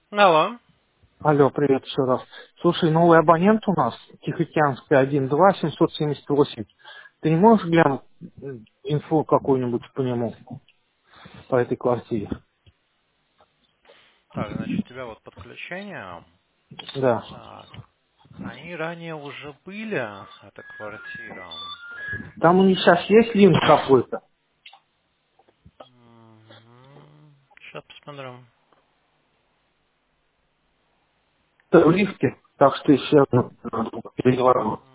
Алло. Алло, привет еще раз. Слушай, новый абонент у нас, Тихоокеанская 1-2, 778. Ты не можешь глянуть инфу какую-нибудь по нему, по этой квартире? Так, значит, у тебя вот подключение. Да. Так. Они ранее уже были, эта квартира. Там у них сейчас есть линк какой-то Сейчас посмотрим. в лифте, так что еще переговорю.